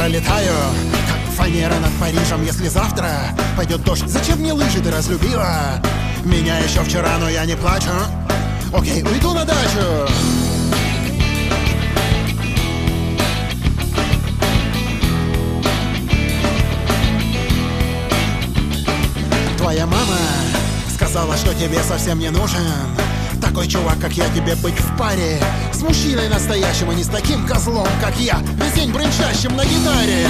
пролетаю, как фанера над Парижем. Если завтра пойдет дождь, зачем мне лыжи, ты разлюбила меня еще вчера, но я не плачу. Окей, уйду на дачу. Твоя мама сказала, что тебе совсем не нужен такой чувак, как я, тебе быть в паре с мужчиной настоящим, а не с таким козлом, как я, весь день бренчащим на гитаре.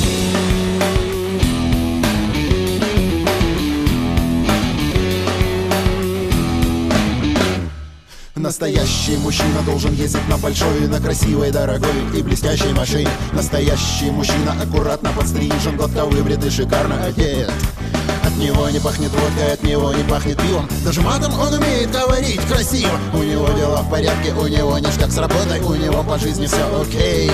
Настоящий мужчина должен ездить на большой, на красивой, дорогой и блестящей машине. Настоящий мужчина аккуратно подстрижен, гладко выбрит и шикарно одет. От него не пахнет водкой, от него не пахнет пивом. Даже матом он умеет говорить красиво. У него дела в порядке, у него ништяк с работой, у него по жизни все окей.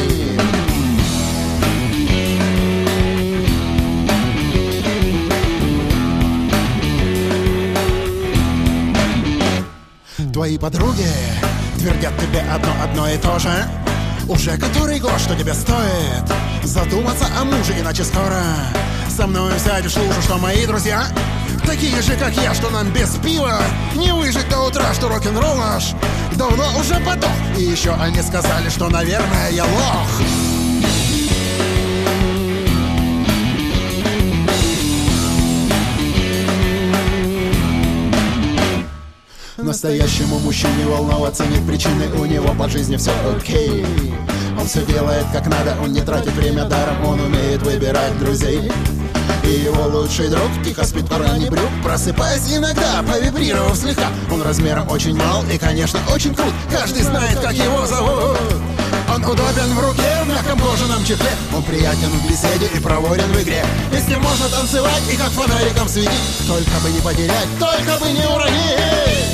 Твои подруги твердят тебе одно и то же уже который год, что тебе стоит задуматься о муже, иначе скоро со мной сядешь в лужу, что мои друзья такие же, как я, что нам без пива не выжить до утра, что рок-н-ролл наш давно уже потом. И еще они сказали, что, наверное, я лох. Настоящему мужчине волноваться нет причины, у него по жизни все окей. Он все делает как надо, он не тратит время даром, он умеет выбирать друзей. И его лучший друг тихо спит в кармане брюк, просыпаясь иногда, повибрировав слегка. Он размером очень мал и, конечно, очень крут, каждый знает, как его зовут. Он удобен в руке, в мягком кожаном чехле. Он приятен в беседе и проворен в игре. И с ним можно танцевать и как фонариком светить. Только бы не потерять, только бы не уронить.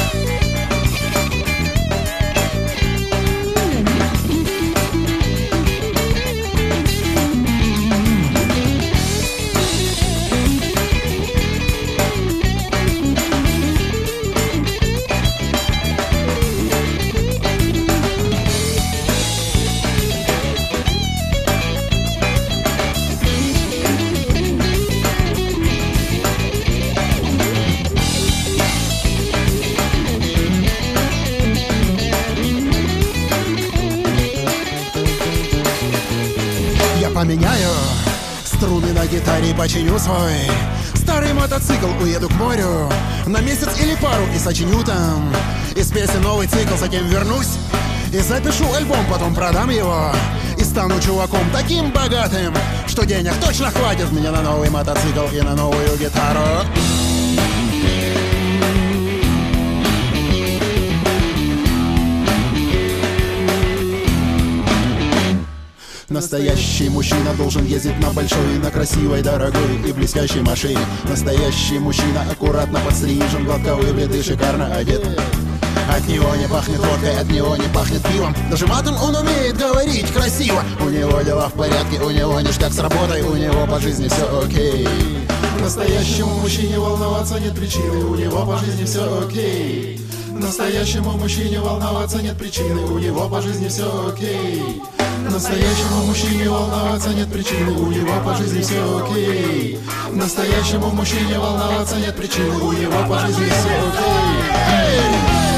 Поменяю струны на гитаре и починю свой старый мотоцикл, уеду к морю на месяц или пару и сочиню там из песен новый цикл. Затем вернусь и запишу альбом, потом продам его и стану чуваком таким богатым, что денег точно хватит мне на новый мотоцикл и на новую гитару. Настоящий мужчина должен ездить на большой, на красивой, дорогой и блестящей машине. Настоящий мужчина аккуратно подстрижен, гладко выбрит и шикарно одет. От него не пахнет водкой, от него не пахнет пивом. Даже матом он умеет говорить красиво. У него дела в порядке, у него ништяк с работой, у него по жизни все окей. Настоящему мужчине волноваться нет причины, у него по жизни все окей. Настоящему мужчине волноваться нет причины, у него по жизни все окей. Настоящему мужчине волноваться нет причины, у него по жизни все окей. Настоящему мужчине волноваться нет причины, у него по жизни все окей.